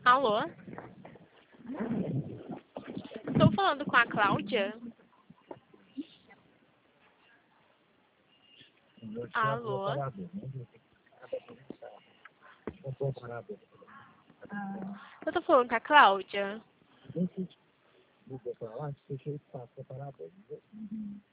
Alô? Estou falando com a Cláudia? Alô? Eu tô falando com a Cláudia?